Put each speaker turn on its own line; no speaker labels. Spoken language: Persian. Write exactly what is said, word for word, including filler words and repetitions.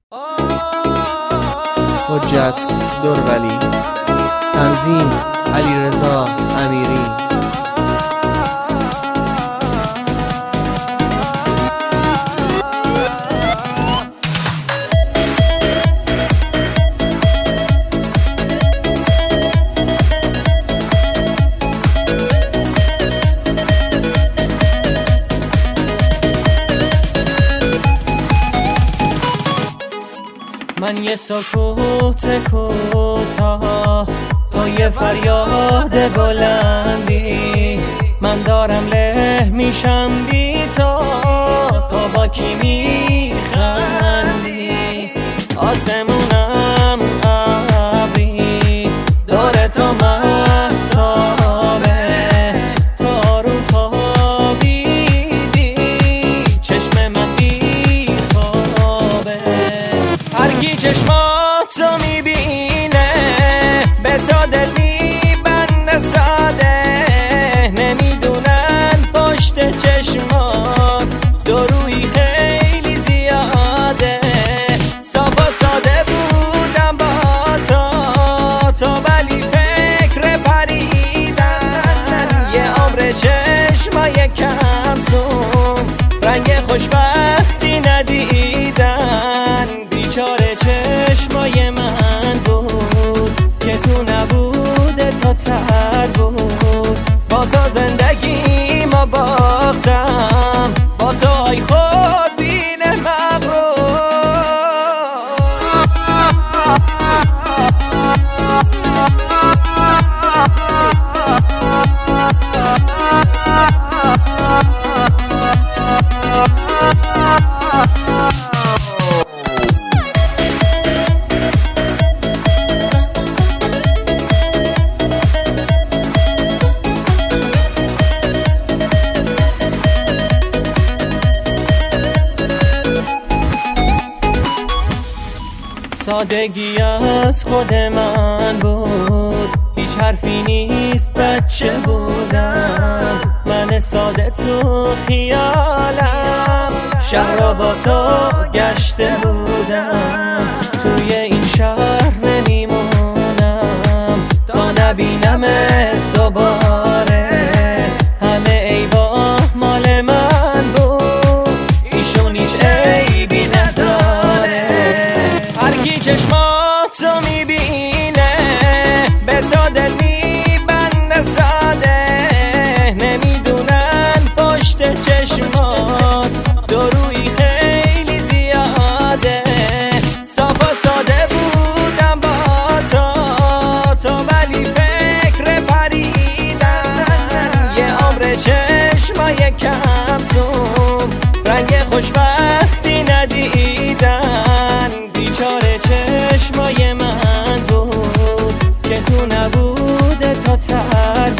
حجت دورولی. تنظیم علیرضا امیری.
من یه سکوت کوتاه، تو یه فریاد بلندی. من دارم له میشم بی تو، تو با کی میخندی؟ آسمونم ابری، دور تو مهتابه. تو آروم خوابیدی، چشم من بیخوابه. هرکی چشماتو میبینه به تا دل میبنده ساده. نمیدونن پشت چشمات درویی خیلی زیاده. صاف و ساده بودم با تو تو ولی فکر پریدن. یه عمر چشمای کمسون رنگ خوشبختی ندیدن. بیچاره چشمای من بود که تو نبوده تا تر بود. با تو زندگی ما باختم، با تو ای خود بین مغرور. سادگی از خود من بود، هیچ حرفی نیست بچه بودم. من ساده تو خیالم شهر را با تو گشته بودم. توی این شهر نمیمونم تا نبینمت دوباره. همه عیبا مال من بود، ایشون هیچ عیبی نداره. هرکی چشماتو میبینه به تا دل میبنده ساده. نمیدونن پشت چشمات درویی خیلی زیاده. صاف و ساده بودم با تو تو ولی فکر پریدن. یه عمر چشمای کمسون رنگ خوشبختی ندیدن. بیچاره چشمای من بود که تو نبوده تا تر